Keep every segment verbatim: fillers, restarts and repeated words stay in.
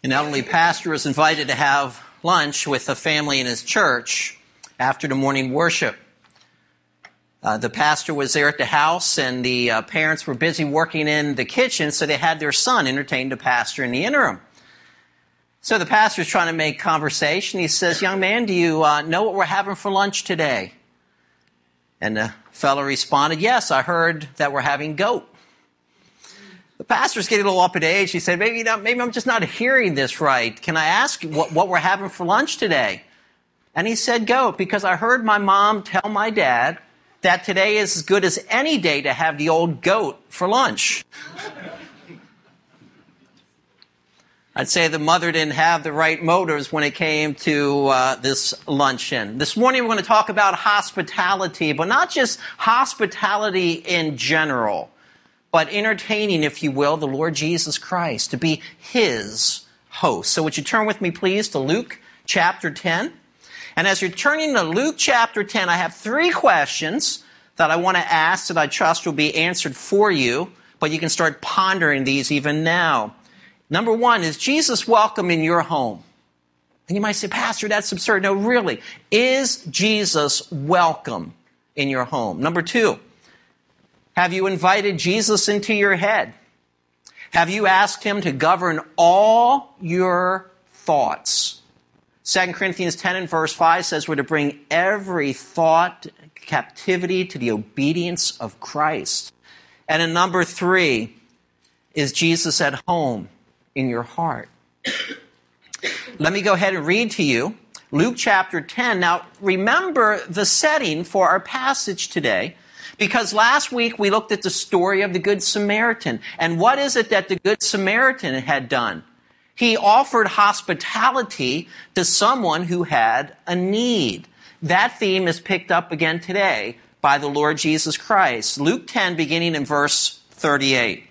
An elderly pastor was invited to have lunch with a family in his church after the morning worship. Uh, the pastor was there at the house, and the uh, parents were busy working in the kitchen, so they had their son entertain the pastor in the interim. So the pastor's trying to make conversation. He says, "Young man, do you uh, know what we're having for lunch today?" And the fellow responded, "Yes, I heard that we're having goat." The pastor's getting a little up in age. He said, maybe, not, maybe I'm just not hearing this right. Can I ask what, what we're having for lunch today? And he said, "Goat, because I heard my mom tell my dad that today is as good as any day to have the old goat for lunch." I'd say the mother didn't have the right motives when it came to uh, this luncheon. This morning we're going to talk about hospitality, but not just hospitality in general, but entertaining, if you will, the Lord Jesus Christ, to be His host. So would you turn with me, please, to Luke chapter ten? And as you're turning to Luke chapter ten, I have three questions that I want to ask that I trust will be answered for you, but you can start pondering these even now. Number one, is Jesus welcome in your home? And you might say, "Pastor, that's absurd." No, really. Is Jesus welcome in your home? Number two, have you invited Jesus into your head? Have you asked Him to govern all your thoughts? Second Corinthians ten and verse five says we're to bring every thought captivity to the obedience of Christ. And in number three, is Jesus at home in your heart? Let me go ahead and read to you Luke chapter ten. Now, remember the setting for our passage today, because last week we looked at the story of the Good Samaritan. And what is it that the Good Samaritan had done? He offered hospitality to someone who had a need. That theme is picked up again today by the Lord Jesus Christ. Luke ten, beginning in verse thirty-eight.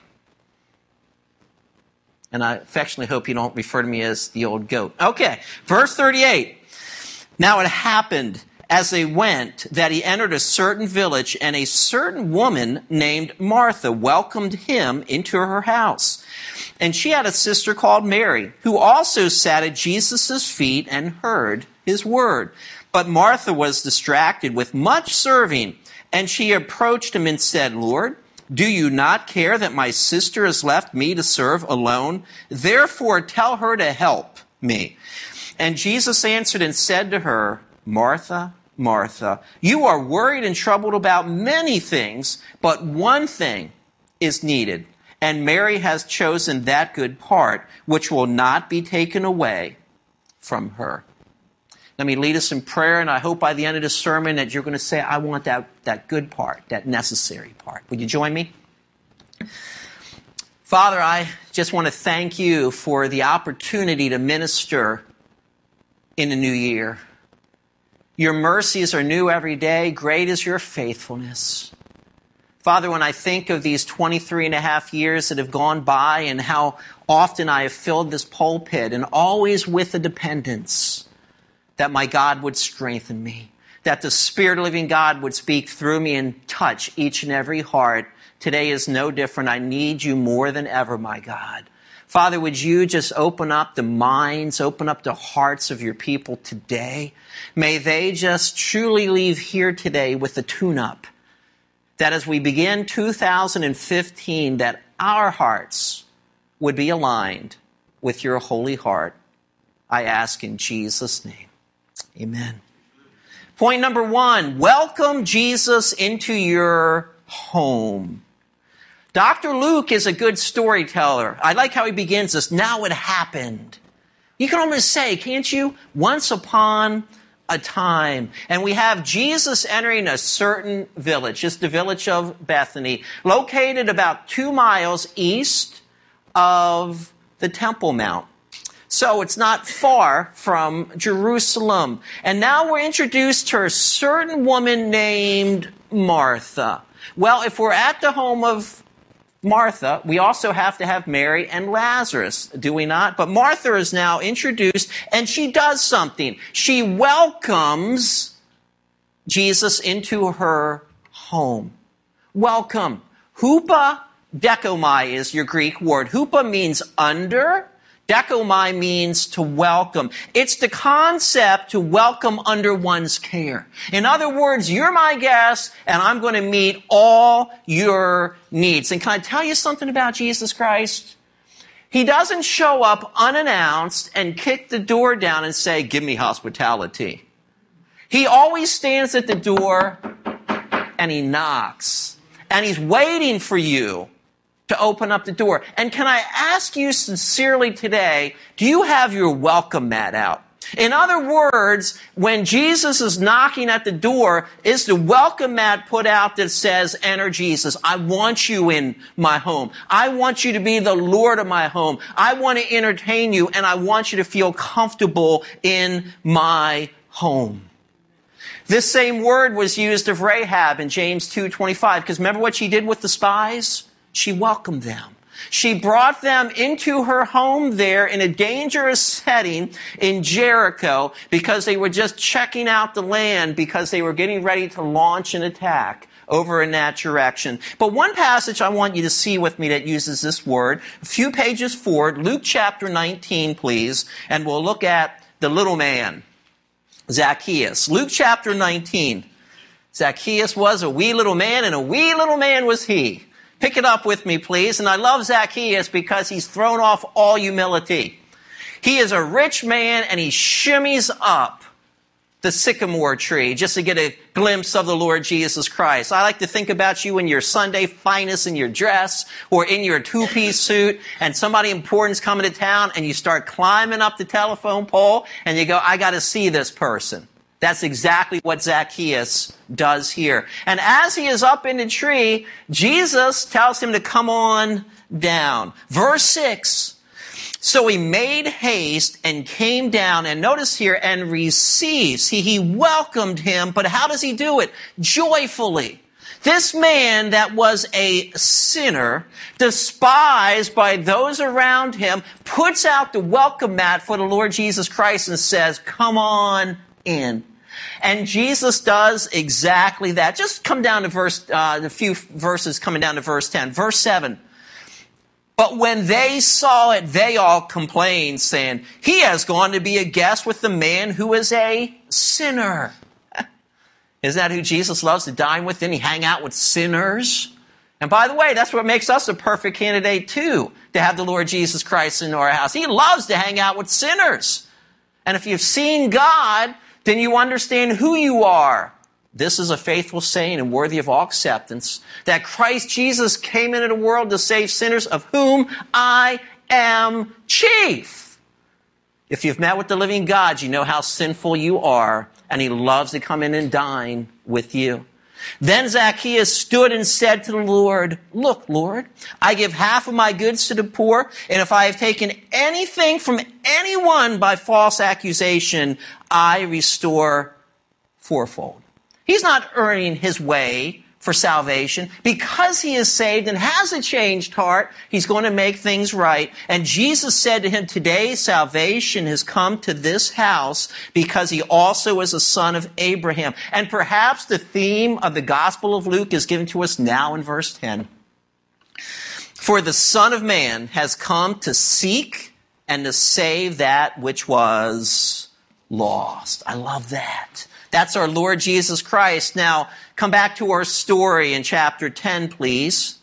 And I affectionately hope you don't refer to me as the old goat. Okay, verse thirty-eight. "Now it happened as they went that he entered a certain village, and a certain woman named Martha welcomed him into her house. And she had a sister called Mary, who also sat at Jesus' feet and heard his word. But Martha was distracted with much serving, and she approached him and said, 'Lord, do you not care that my sister has left me to serve alone? Therefore tell her to help me.' And Jesus answered and said to her, 'Martha, Martha, you are worried and troubled about many things, but one thing is needed. And Mary has chosen that good part, which will not be taken away from her.'" Let me lead us in prayer, and I hope by the end of this sermon that you're going to say, "I want that, that good part, that necessary part." Would you join me? Father, I just want to thank you for the opportunity to minister in the new year. Your mercies are new every day. Great is your faithfulness. Father, when I think of these twenty-three and a half years that have gone by and how often I have filled this pulpit, and always with a dependence that my God would strengthen me, that the Spirit of living God would speak through me and touch each and every heart. Today is no different. I need you more than ever, my God. Father, would you just open up the minds, open up the hearts of your people today? May they just truly leave here today with a tune-up, that as we begin two thousand fifteen, that our hearts would be aligned with your holy heart. I ask in Jesus' name. Amen. Point number one, welcome Jesus into your home. Doctor Luke is a good storyteller. I like how he begins this, "Now it happened." You can almost say, can't you? Once upon a time. And we have Jesus entering a certain village, just the village of Bethany, located about two miles east of the Temple Mount. So it's not far from Jerusalem. And now we're introduced to a certain woman named Martha. Well, if we're at the home of Martha, we also have to have Mary and Lazarus, do we not? But Martha is now introduced, and she does something. She welcomes Jesus into her home. Welcome. Hupa dekomai is your Greek word. Hupa means under. Dechomai means to welcome. It's the concept to welcome under one's care. In other words, you're my guest, and I'm going to meet all your needs. And can I tell you something about Jesus Christ? He doesn't show up unannounced and kick the door down and say, give me hospitality. He always stands at the door and he knocks. And he's waiting for you to open up the door. And can I ask you sincerely today, do you have your welcome mat out? In other words, when Jesus is knocking at the door, is the welcome mat put out that says, enter Jesus. I want you in my home. I want you to be the Lord of my home. I want to entertain you, and I want you to feel comfortable in my home. This same word was used of Rahab in James two twenty-five, because remember what she did with the spies? She welcomed them. She brought them into her home there in a dangerous setting in Jericho because they were just checking out the land because they were getting ready to launch an attack over in that direction. But one passage I want you to see with me that uses this word, a few pages forward, Luke chapter nineteen, please, and we'll look at the little man, Zacchaeus. Luke chapter nineteen. Zacchaeus was a wee little man, and a wee little man was he. Pick it up with me, please. And I love Zacchaeus because he's thrown off all humility. He is a rich man, and he shimmies up the sycamore tree just to get a glimpse of the Lord Jesus Christ. I like to think about you in your Sunday finest in your dress or in your two-piece suit, and somebody important's coming to town, and you start climbing up the telephone pole, and you go, I got to see this person. That's exactly what Zacchaeus does here. And as he is up in the tree, Jesus tells him to come on down. Verse six. So he made haste and came down, and notice here, and received. See, he welcomed him, but how does he do it? Joyfully. This man that was a sinner, despised by those around him, puts out the welcome mat for the Lord Jesus Christ and says, come on in. And Jesus does exactly that. Just come down to verse, uh, the few verses coming down to verse ten. Verse seven. But when they saw it, they all complained, saying, he has gone to be a guest with the man who is a sinner. Isn't that who Jesus loves to dine with? Didn't he hang out with sinners? And by the way, that's what makes us a perfect candidate too, to have the Lord Jesus Christ in our house. He loves to hang out with sinners. And if you've seen God, then you understand who you are. This is a faithful saying and worthy of all acceptance, that Christ Jesus came into the world to save sinners, of whom I am chief. If you've met with the living God, you know how sinful you are, and he loves to come in and dine with you. Then Zacchaeus stood and said to the Lord, look, Lord, I give half of my goods to the poor, and if I have taken anything from anyone by false accusation, I restore fourfold. He's not earning his way for salvation. Because he is saved and has a changed heart, he's going to make things right. And Jesus said to him, today salvation has come to this house because he also is a son of Abraham. And perhaps the theme of the Gospel of Luke is given to us now in verse ten. For the Son of Man has come to seek and to save that which was lost. I love that. That's our Lord Jesus Christ. Now, come back to our story in chapter ten, please.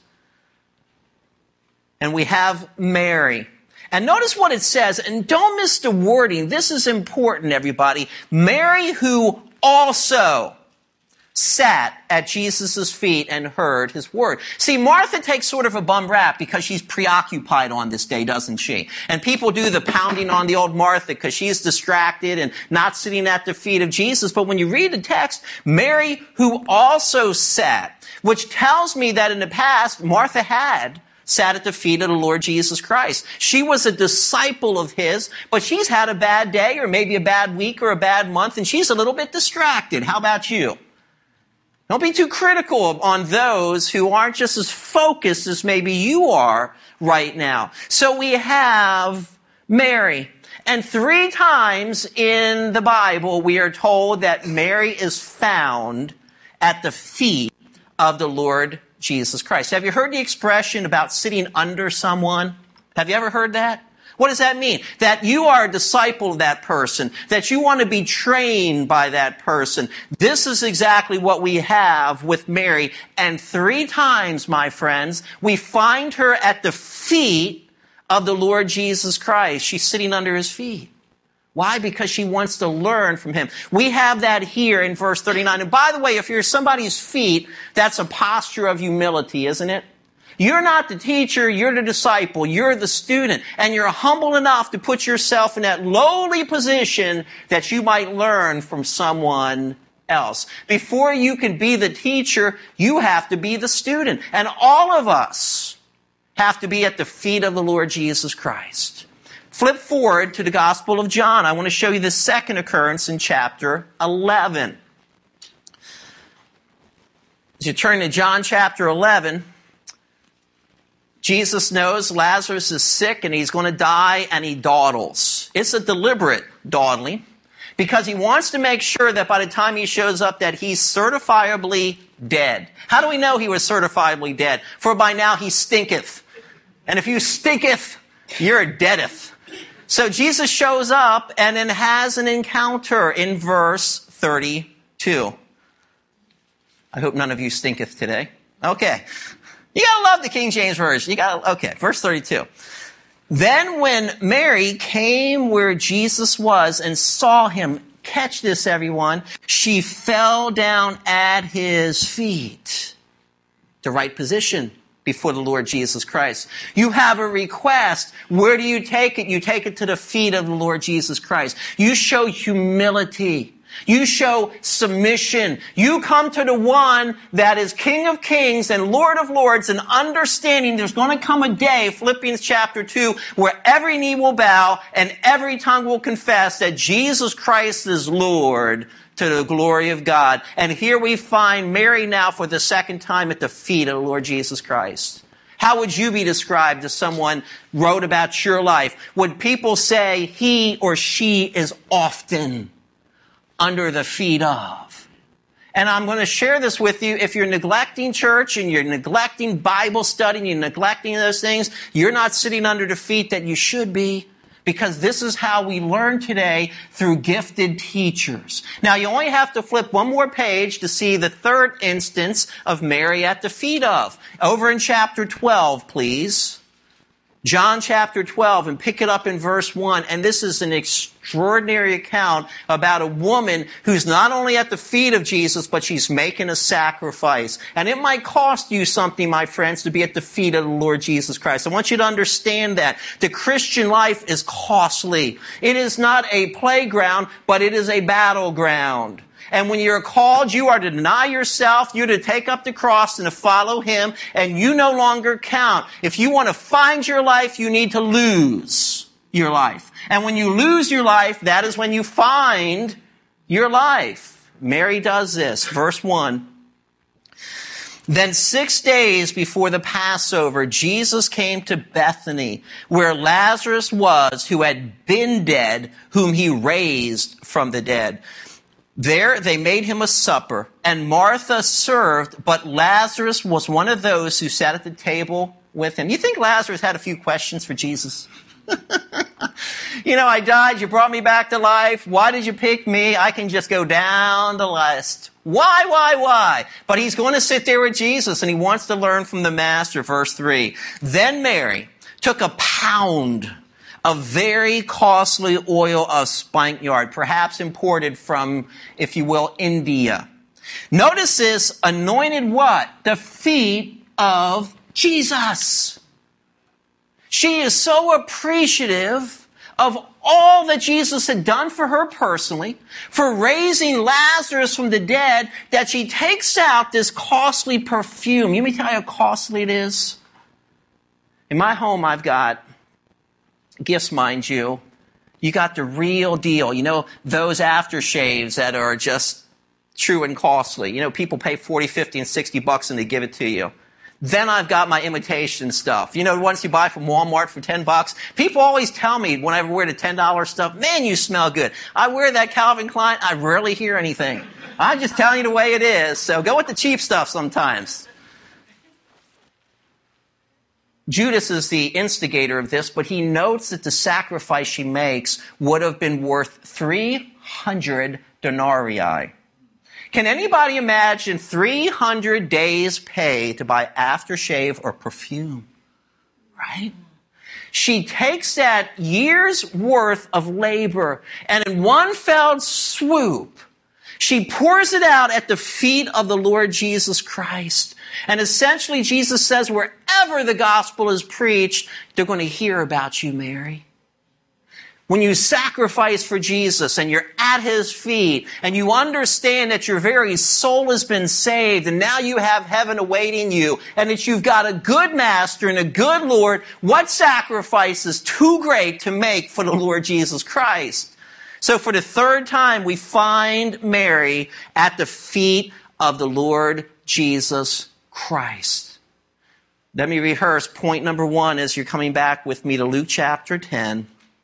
And we have Mary. And notice what it says, and don't miss the wording. This is important, everybody. Mary, who also sat at Jesus' feet and heard his word. See, Martha takes sort of a bum rap because she's preoccupied on this day, doesn't she? And people do the pounding on the old Martha because she's distracted and not sitting at the feet of Jesus. But when you read the text, Mary, who also sat, which tells me that in the past, Martha had sat at the feet of the Lord Jesus Christ. She was a disciple of his, but she's had a bad day or maybe a bad week or a bad month, and she's a little bit distracted. How about you? Don't be too critical on those who aren't just as focused as maybe you are right now. So we have Mary. And three times in the Bible, we are told that Mary is found at the feet of the Lord Jesus Christ. Have you heard the expression about sitting under someone? Have you ever heard that? What does that mean? That you are a disciple of that person, that you want to be trained by that person. This is exactly what we have with Mary. And three times, my friends, we find her at the feet of the Lord Jesus Christ. She's sitting under his feet. Why? Because she wants to learn from him. We have that here in verse thirty-nine. And by the way, if you're somebody's feet, that's a posture of humility, isn't it? You're not the teacher, you're the disciple, you're the student, and you're humble enough to put yourself in that lowly position that you might learn from someone else. Before you can be the teacher, you have to be the student. And all of us have to be at the feet of the Lord Jesus Christ. Flip forward to the Gospel of John. I want to show you the second occurrence in chapter eleven. As you turn to John chapter eleven, Jesus knows Lazarus is sick and he's going to die, and he dawdles. It's a deliberate dawdling because he wants to make sure that by the time he shows up that he's certifiably dead. How do we know he was certifiably dead? For by now he stinketh. And if you stinketh, you're deadeth. So Jesus shows up and then has an encounter in verse thirty-two. I hope none of you stinketh today. Okay. You gotta love the King James Version. You gotta, okay, verse thirty-two. Then when Mary came where Jesus was and saw him, catch this everyone, she fell down at his feet. The right position before the Lord Jesus Christ. You have a request. Where do you take it? You take it to the feet of the Lord Jesus Christ. You show humility. You show submission. You come to the one that is King of Kings and Lord of Lords, and understanding there's going to come a day, Philippians chapter two, where every knee will bow and every tongue will confess that Jesus Christ is Lord, to the glory of God. And here we find Mary now for the second time at the feet of the Lord Jesus Christ. How would you be described if someone wrote about your life? Would people say he or she is often under the feet of? And I'm going to share this with you. If you're neglecting church and you're neglecting Bible study and you're neglecting those things, you're not sitting under the feet that you should be, because this is how we learn today through gifted teachers. Now, you only have to flip one more page to see the third instance of Mary at the feet of. Over in chapter twelve, please. John chapter twelve, and pick it up in verse one. And this is an extraordinary account about a woman who's not only at the feet of Jesus, but she's making a sacrifice. And it might cost you something, my friends, to be at the feet of the Lord Jesus Christ. I want you to understand that. The Christian life is costly. It is not a playground, but it is a battleground. And when you're called, you are to deny yourself, you're to take up the cross and to follow him, and you no longer count. If you want to find your life, you need to lose your life. And when you lose your life, that is when you find your life. Mary does this. Verse one. Then six days before the Passover, Jesus came to Bethany, where Lazarus was, who had been dead, whom he raised from the dead. There they made him a supper, and Martha served, but Lazarus was one of those who sat at the table with him. You think Lazarus had a few questions for Jesus? You know, I died, you brought me back to life. Why did you pick me? I can just go down the list. Why, why, why? But he's going to sit there with Jesus, and he wants to learn from the Master. Verse three. Then Mary took a pound a very costly oil of spikenard, perhaps imported from, if you will, India. Notice this, anointed what? The feet of Jesus. She is so appreciative of all that Jesus had done for her personally, for raising Lazarus from the dead, that she takes out this costly perfume. Let me tell you how costly it is. In my home, I've got gifts, mind you. You got the real deal. You know, those aftershaves that are just true and costly. You know, people pay forty, fifty, and sixty bucks and they give it to you. Then I've got my imitation stuff. You know, the ones you buy from Walmart for ten bucks. People always tell me when I wear the ten dollar stuff, man, you smell good. I wear that Calvin Klein, I rarely hear anything. I'm just telling you the way it is. So go with the cheap stuff sometimes. Judas is the instigator of this, but he notes that the sacrifice she makes would have been worth three hundred denarii. Can anybody imagine three hundred days' pay to buy aftershave or perfume? Right? She takes that year's worth of labor, and in one fell swoop, she pours it out at the feet of the Lord Jesus Christ. And essentially, Jesus says, wherever the gospel is preached, they're going to hear about you, Mary. When you sacrifice for Jesus and you're at his feet and you understand that your very soul has been saved and now you have heaven awaiting you and that you've got a good master and a good Lord, what sacrifice is too great to make for the Lord Jesus Christ? So for the third time, we find Mary at the feet of the Lord Jesus Christ. Let me rehearse point number one as you're coming back with me to Luke chapter ten.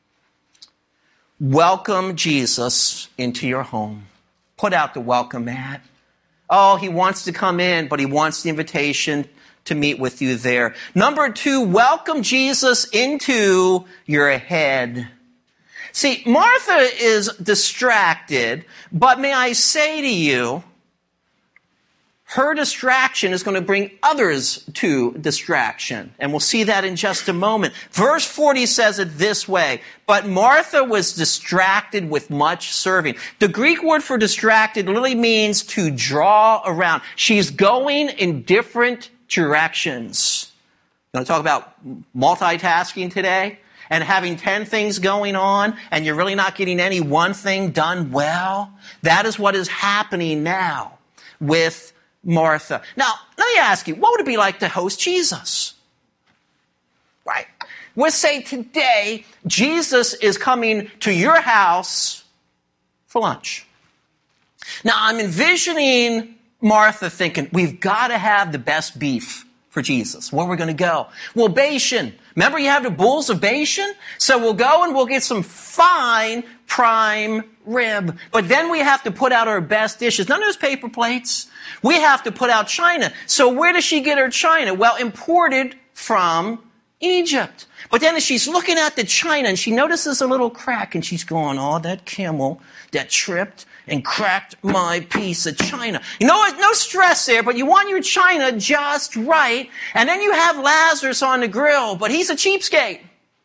Welcome Jesus into your home. Put out the welcome mat. Oh, he wants to come in, but he wants the invitation to meet with you there. Number two, welcome Jesus into your head. See, Martha is distracted, but may I say to you, her distraction is going to bring others to distraction. And we'll see that in just a moment. Verse forty says it this way, but Martha was distracted with much serving. The Greek word for distracted literally means to draw around. She's going in different directions. You want to talk about multitasking today? And having ten things going on, and you're really not getting any one thing done well? That is what is happening now with Martha. Now, let me ask you, what would it be like to host Jesus? Right? We'll say today, Jesus is coming to your house for lunch. Now, I'm envisioning Martha thinking, we've got to have the best beef for Jesus. Where are we going to go? Well, Bashan. Remember you have the bulls of Bashan? So we'll go and we'll get some fine prime rib. But then we have to put out our best dishes. None of those paper plates. We have to put out china. So where does she get her china? Well, imported from Egypt. But then as she's looking at the china and she notices a little crack and she's going, oh, that camel that tripped and cracked my piece of china. You know what? No stress there, but you want your china just right. And then you have Lazarus on the grill, but he's a cheapskate.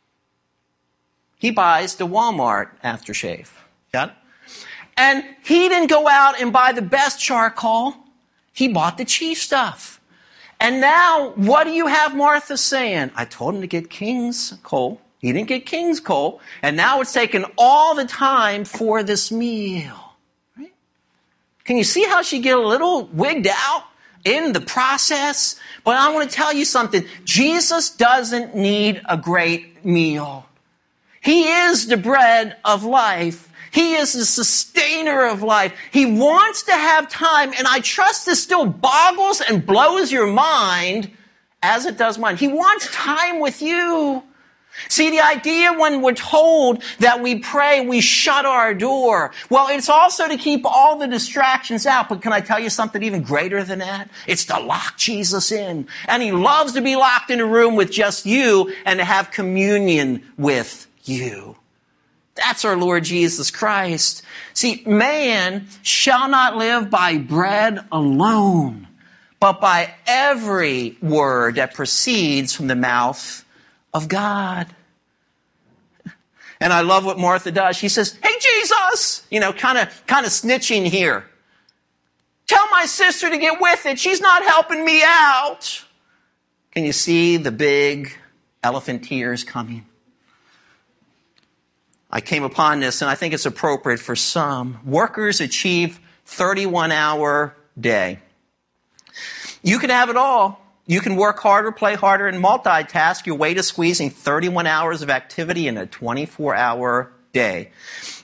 He buys the Walmart aftershave. Got it? And he didn't go out and buy the best charcoal. He bought the cheap stuff. And now, what do you have Martha saying? I told him to get King's coal. He didn't get King's coal. And now it's taken all the time for this meal. Right? Can you see how she get a little wigged out in the process? But I want to tell you something. Jesus doesn't need a great meal. He is the bread of life. He is the sustainer of life. He wants to have time, and I trust this still boggles and blows your mind as it does mine. He wants time with you. See, the idea when we're told that we pray, we shut our door. Well, it's also to keep all the distractions out. But can I tell you something even greater than that? It's to lock Jesus in. And he loves to be locked in a room with just you and to have communion with you. That's our Lord Jesus Christ. See, man shall not live by bread alone, but by every word that proceeds from the mouth of God. And I love what Martha does. She says, hey, Jesus, you know, kind of kind of snitching here. Tell my sister to get with it. She's not helping me out. Can you see the big elephant tears coming? I came upon this, and I think it's appropriate for some. Workers achieve thirty-one hour day. You can have it all. You can work harder, play harder, and multitask your way to squeezing thirty-one hours of activity in a twenty-four hour day.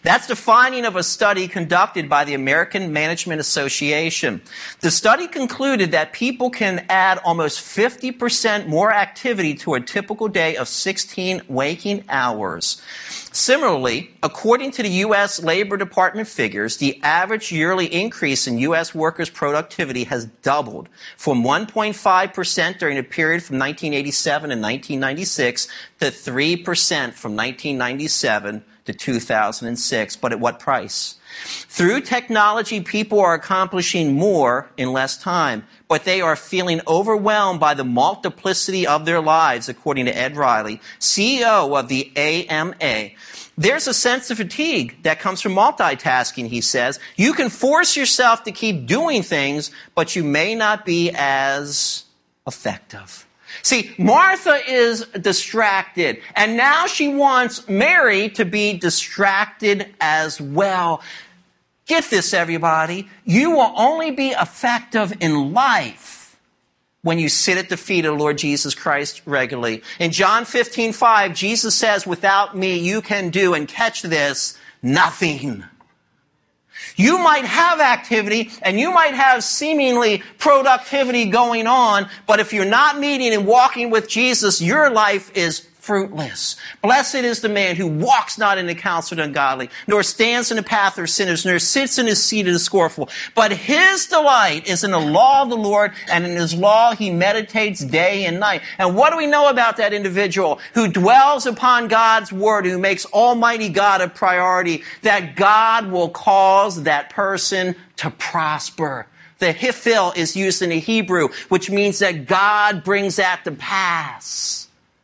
That's the finding of a study conducted by the American Management Association. The study concluded that people can add almost fifty percent more activity to a typical day of sixteen waking hours. Similarly, according to the U S Labor Department figures, the average yearly increase in U S workers' productivity has doubled from one point five percent during the period from nineteen eighty-seven and nineteen ninety-six to three percent from nineteen ninety-seven to two thousand six. But at what price? Through technology, people are accomplishing more in less time, but they are feeling overwhelmed by the multiplicity of their lives, according to Ed Riley, C E O of the A M A. There's a sense of fatigue that comes from multitasking, he says. You can force yourself to keep doing things, but you may not be as effective. See, Martha is distracted, and now she wants Mary to be distracted as well. Get this, everybody. You will only be effective in life when you sit at the feet of the Lord Jesus Christ regularly. In John fifteen five, Jesus says, without me, you can do, and catch this, nothing. You might have activity and you might have seemingly productivity going on, but if you're not meeting and walking with Jesus, your life is fruitless. Blessed is the man who walks not in the counsel of the ungodly, nor stands in the path of sinners, nor sits in the seat of the scornful. But his delight is in the law of the Lord, and in his law he meditates day and night. And what do we know about that individual who dwells upon God's word, who makes Almighty God a priority? That God will cause that person to prosper. The hifil is used in the Hebrew, which means that God brings that to pass.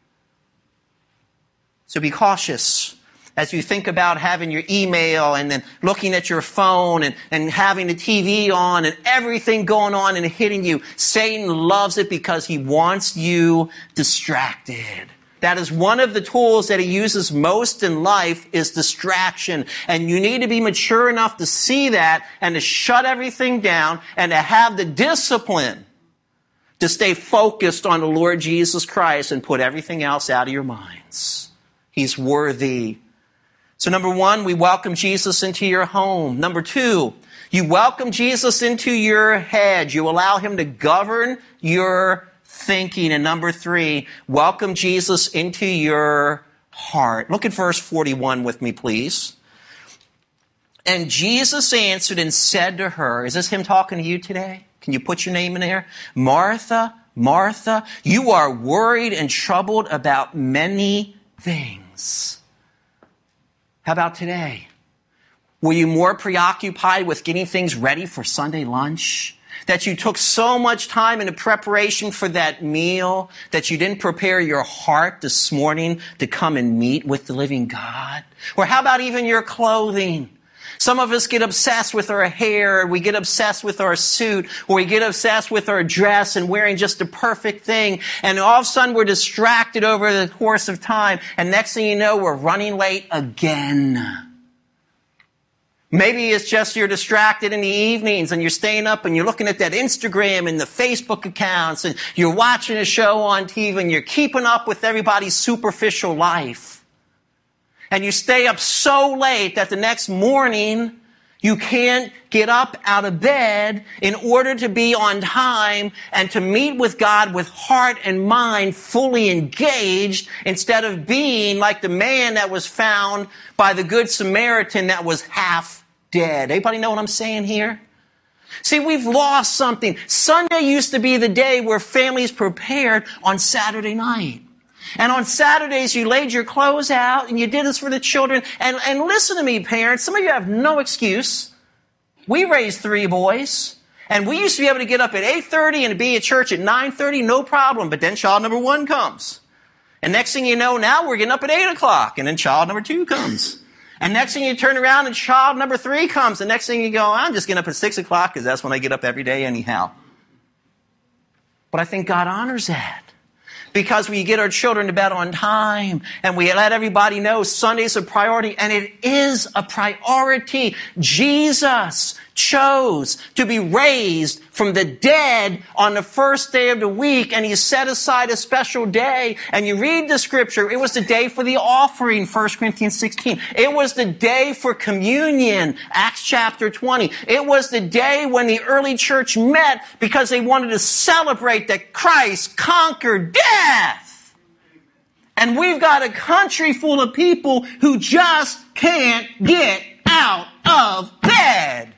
So be cautious as you think about having your email and then looking at your phone and, and having the T V on and everything going on and hitting you. Satan loves it because he wants you distracted. That is one of the tools that he uses most in life, is distraction. And you need to be mature enough to see that and to shut everything down and to have the discipline to stay focused on the Lord Jesus Christ and put everything else out of your minds. He's worthy. So number one, we welcome Jesus into your home. Number two, you welcome Jesus into your head. You allow him to govern your thinking. And number three, welcome Jesus into your heart. Look at verse forty-one with me, please. And Jesus answered and said to her, is this him talking to you today? Can you put your name in there? Martha, Martha, you are worried and troubled about many things. How about today? Were you more preoccupied with getting things ready for Sunday lunch? That you took so much time in the preparation for that meal that you didn't prepare your heart this morning to come and meet with the living God? Or how about even your clothing? Some of us get obsessed with our hair, we get obsessed with our suit, or we get obsessed with our dress and wearing just the perfect thing. And all of a sudden we're distracted over the course of time. And next thing you know, we're running late again. Maybe it's just you're distracted in the evenings and you're staying up and you're looking at that Instagram and the Facebook accounts and you're watching a show on T V and you're keeping up with everybody's superficial life. And you stay up so late that the next morning you can't get up out of bed in order to be on time and to meet with God with heart and mind fully engaged, instead of being like the man that was found by the Good Samaritan that was half dead. Anybody know what I'm saying here? See, we've lost something. Sunday used to be the day where families prepared on Saturday night. And on Saturdays, you laid your clothes out and you did this for the children. And, and listen to me, parents. Some of you have no excuse. We raised three boys. And we used to be able to get up at eight thirty and be at church at nine thirty, no problem. But then child number one comes. And next thing you know, now we're getting up at eight o'clock. And then child number two comes. And next thing you turn around and child number three comes. And next thing you go, I'm just getting up at six o'clock because that's when I get up every day anyhow. But I think God honors that. Because we get our children to bed on time and we let everybody know Sunday's a priority, and it is a priority. Jesus chose to be raised from the dead on the first day of the week, and he set aside a special day. And you read the scripture, it was the day for the offering, First Corinthians sixteen. It was the day for communion, Acts chapter twenty. It was the day when the early church met because they wanted to celebrate that Christ conquered death. And we've got a country full of people who just can't get out of bed.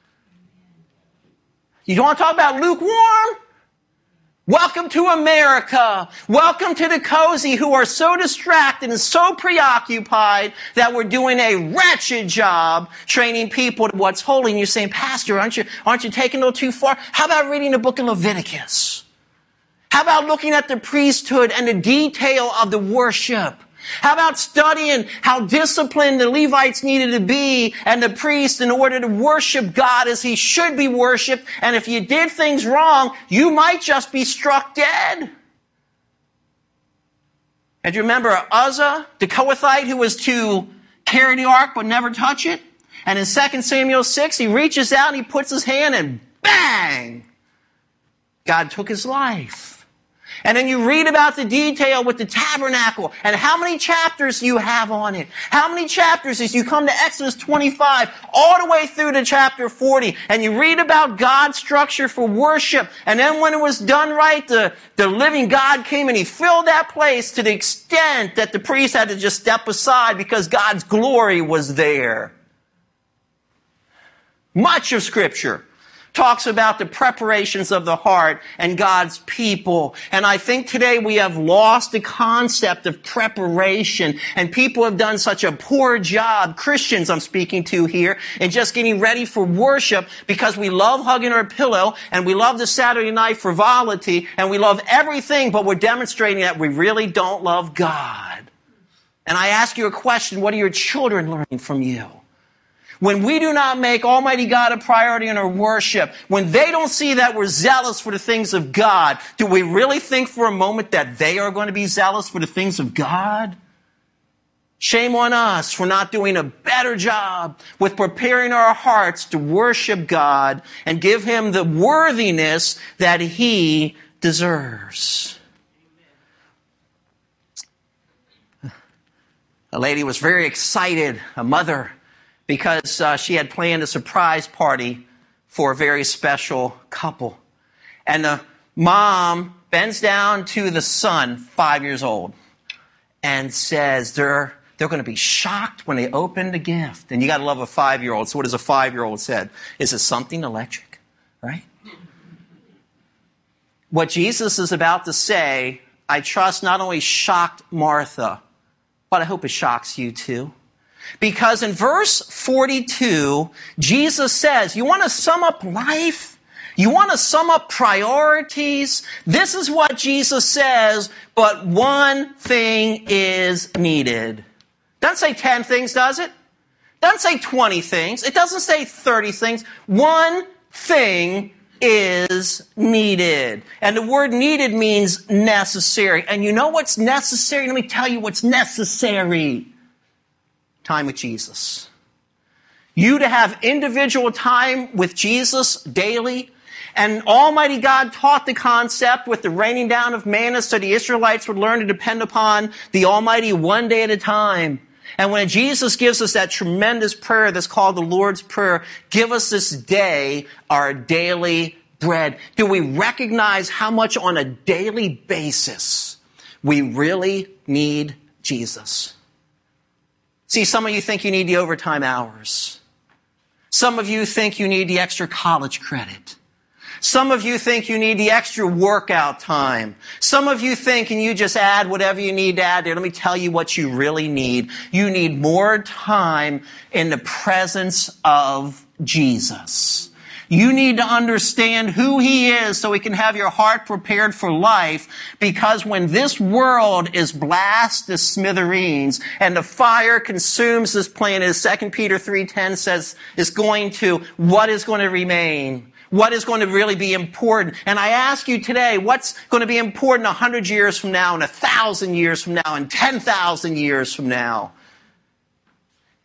You want to talk about lukewarm? Welcome to America. Welcome to the cozy, who are so distracted and so preoccupied that we're doing a wretched job training people to what's holy. And you're saying, Pastor, aren't you, aren't you taking it a little too far? How about reading the book of Leviticus? How about looking at the priesthood and the detail of the worship? How about studying how disciplined the Levites needed to be and the priests in order to worship God as he should be worshiped? And if you did things wrong, you might just be struck dead. And do you remember Uzzah, the Kohathite, who was to carry the ark but never touch it? And in Second Samuel six, he reaches out and he puts his hand and bang! God took his life. And then you read about the detail with the tabernacle and how many chapters you have on it. How many chapters as you come to Exodus twenty-five all the way through to chapter forty. And you read about God's structure for worship. And then when it was done right, the, the living God came and he filled that place to the extent that the priest had to just step aside because God's glory was there. Much of Scripture talks about the preparations of the heart and God's people. And I think today we have lost the concept of preparation, and people have done such a poor job, Christians I'm speaking to here, in just getting ready for worship because we love hugging our pillow and we love the Saturday night frivolity and we love everything, but we're demonstrating that we really don't love God. And I ask you a question, what are your children learning from you? When we do not make Almighty God a priority in our worship, when they don't see that we're zealous for the things of God, do we really think for a moment that they are going to be zealous for the things of God? Shame on us for not doing a better job with preparing our hearts to worship God and give Him the worthiness that He deserves. A lady was very excited, a mother, because uh, she had planned a surprise party for a very special couple. And the mom bends down to the son, five years old, and says they're, they're going to be shocked when they open the gift. And you got to love a five-year-old. So what does a five-year-old say? Is it something electric? Right? What Jesus is about to say, I trust not only shocked Martha, but I hope it shocks you too. Because in verse forty-two, Jesus says, you want to sum up life? You want to sum up priorities? This is what Jesus says, but one thing is needed. Doesn't say ten things, does it? Doesn't say twenty things. It doesn't say thirty things. One thing is needed. And the word needed means necessary. And you know what's necessary? Let me tell you what's necessary. Time with Jesus. You to have individual time with Jesus daily. And Almighty God taught the concept with the raining down of manna so the Israelites would learn to depend upon the Almighty one day at a time. And when Jesus gives us that tremendous prayer that's called the Lord's Prayer, give us this day our daily bread. Do we recognize how much on a daily basis we really need Jesus? See, some of you think you need the overtime hours. Some of you think you need the extra college credit. Some of you think you need the extra workout time. Some of you think, and you just add whatever you need to add there. Let me tell you what you really need. You need more time in the presence of Jesus. You need to understand who He is so He can have your heart prepared for life, because when this world is blasted to smithereens and the fire consumes this planet, as Second Peter three ten says, is going to, what is going to remain? What is going to really be important? And I ask you today, what's going to be important a hundred years from now and a thousand years from now and ten thousand years from now?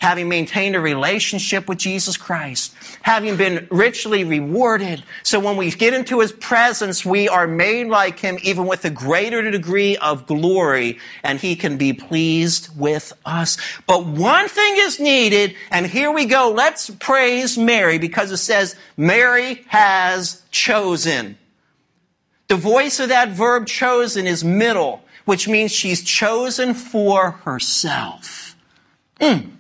having maintained a relationship with Jesus Christ, having been richly rewarded. So when we get into his presence, we are made like him, even with a greater degree of glory, and he can be pleased with us. But one thing is needed, and here we go. Let's praise Mary, because it says Mary has chosen. The voice of that verb chosen is middle, which means she's chosen for herself. Mm.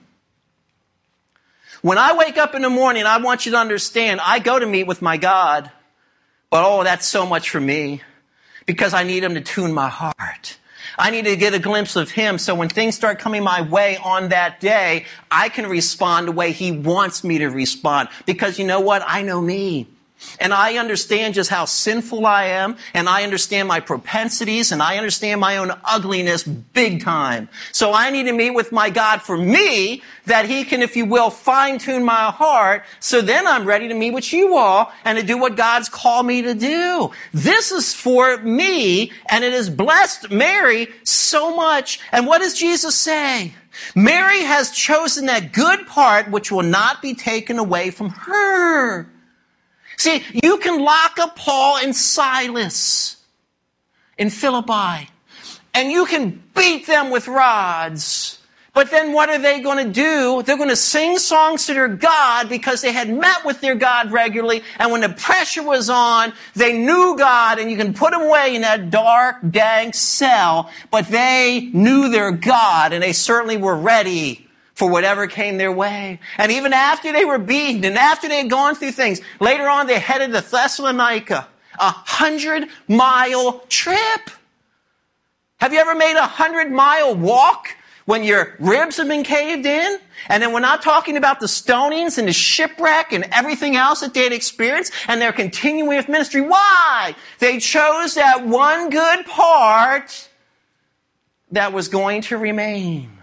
When I wake up in the morning, I want you to understand, I go to meet with my God. But oh, that's so much for me, because I need him to tune my heart. I need to get a glimpse of him, so when things start coming my way on that day, I can respond the way he wants me to respond. Because you know what? I know me. And I understand just how sinful I am, and I understand my propensities, and I understand my own ugliness big time. So I need to meet with my God for me, that he can, if you will, fine-tune my heart, so then I'm ready to meet with you all and to do what God's called me to do. This is for me, and it has blessed Mary so much. And what does Jesus say? Mary has chosen that good part which will not be taken away from her. See, you can lock up Paul and Silas in Philippi, and you can beat them with rods. But then what are they going to do? They're going to sing songs to their God, because they had met with their God regularly, and when the pressure was on, they knew God, and you can put them away in that dark, dank cell, but they knew their God, and they certainly were ready for whatever came their way. And even after they were beaten, and after they had gone through things, later on they headed to Thessalonica, a hundred mile trip. Have you ever made a hundred mile walk when your ribs have been caved in? And then we're not talking about the stonings and the shipwreck and everything else that they had experienced, and they're continuing with ministry. Why? They chose that one good part that was going to remain.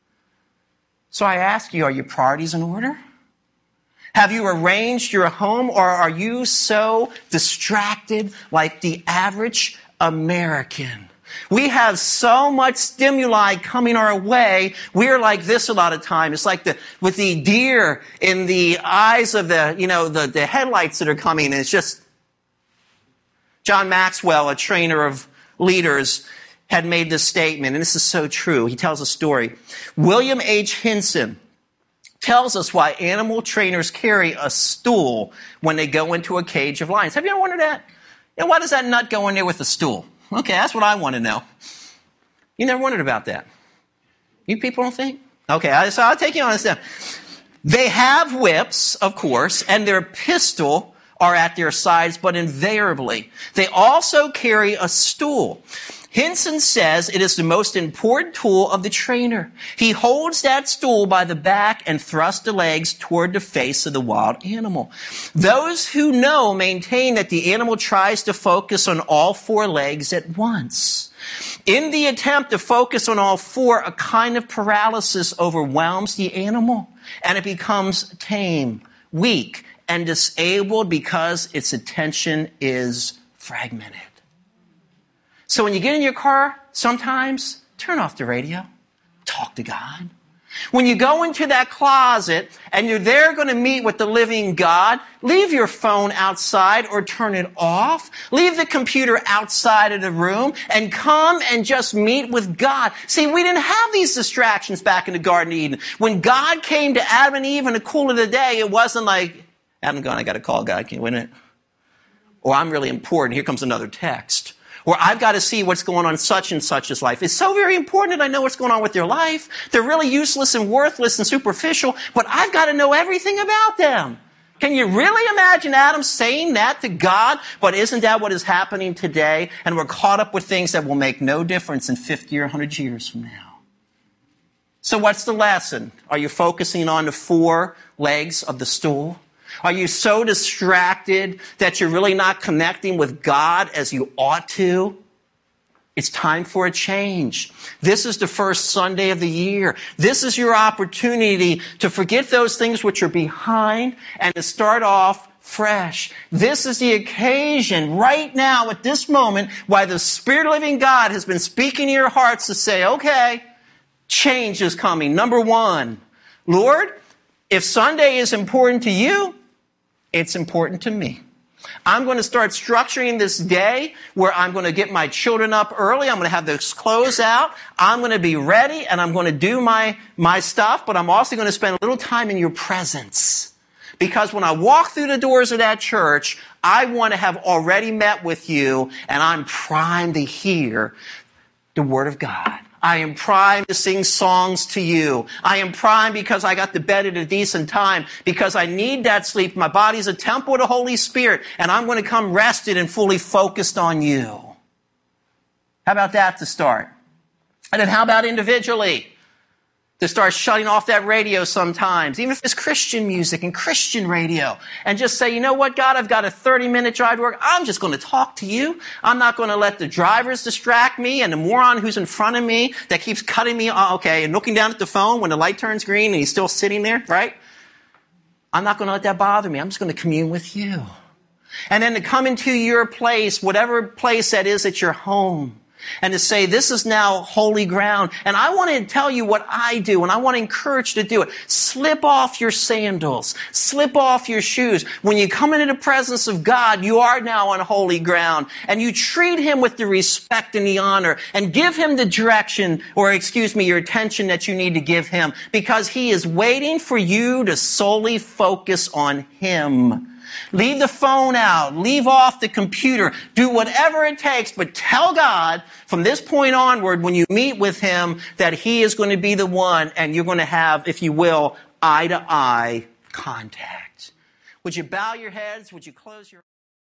So I ask you, are your priorities in order? Have you arranged your home, or are you so distracted like the average American? We have so much stimuli coming our way. We're like this a lot of time. It's like the with the deer in the eyes of the, you know, the, the headlights that are coming. And it's just John Maxwell, a trainer of leaders, had made this statement, and this is so true. He tells a story. William H. Hinson tells us why animal trainers carry a stool when they go into a cage of lions. Have you ever wondered that? You know, why does that nut go in there with a stool? Okay, that's what I want to know. You never wondered about that? You people don't think? Okay, so I'll take you on a step. They have whips, of course, and their pistol are at their sides, but invariably, they also carry a stool. Hinson says it is the most important tool of the trainer. He holds that stool by the back and thrusts the legs toward the face of the wild animal. Those who know maintain that the animal tries to focus on all four legs at once. In the attempt to focus on all four, a kind of paralysis overwhelms the animal, and it becomes tame, weak, and disabled because its attention is fragmented. So when you get in your car, sometimes turn off the radio. Talk to God. When you go into that closet and you're there going to meet with the living God, leave your phone outside or turn it off. Leave the computer outside of the room and come and just meet with God. See, we didn't have these distractions back in the Garden of Eden. When God came to Adam and Eve in the cool of the day, it wasn't like, Adam gone, I got to call God, can you win it? Or I'm really important, here comes another text. Or I've got to see what's going on in such and such's life. It's so very important that I know what's going on with their life. They're really useless and worthless and superficial, but I've got to know everything about them. Can you really imagine Adam saying that to God? But isn't that what is happening today? And we're caught up with things that will make no difference in fifty or one hundred years from now. So what's the lesson? Are you focusing on the four legs of the stool? Are you so distracted that you're really not connecting with God as you ought to? It's time for a change. This is the first Sunday of the year. This is your opportunity to forget those things which are behind and to start off fresh. This is the occasion right now at this moment why the Spirit of the living God has been speaking to your hearts to say, okay, change is coming. Number one, Lord, if Sunday is important to you, it's important to me. I'm going to start structuring this day where I'm going to get my children up early. I'm going to have those clothes out. I'm going to be ready and I'm going to do my, my stuff, but I'm also going to spend a little time in your presence. Because when I walk through the doors of that church, I want to have already met with you and I'm primed to hear the Word of God. I am primed to sing songs to you. I am primed because I got to bed at a decent time, because I need that sleep. My body's a temple of the Holy Spirit, and I'm going to come rested and fully focused on you. How about that to start? And then how about individually? To start shutting off that radio sometimes, even if it's Christian music and Christian radio, and just say, you know what, God, I've got a thirty-minute drive to work. I'm just going to talk to you. I'm not going to let the drivers distract me and the moron who's in front of me that keeps cutting me off, okay, and looking down at the phone when the light turns green and he's still sitting there, right? I'm not going to let that bother me. I'm just going to commune with you. And then to come into your place, whatever place that is at your home, and to say, this is now holy ground. And I want to tell you what I do, and I want to encourage you to do it. Slip off your sandals. Slip off your shoes. When you come into the presence of God, you are now on holy ground. And you treat Him with the respect and the honor, and give Him the direction, or excuse me, your attention that you need to give Him. Because He is waiting for you to solely focus on Him. Leave the phone out. Leave off the computer. Do whatever it takes, but tell God from this point onward when you meet with Him that He is going to be the one and you're going to have, if you will, eye-to-eye contact. Would you bow your heads? Would you close your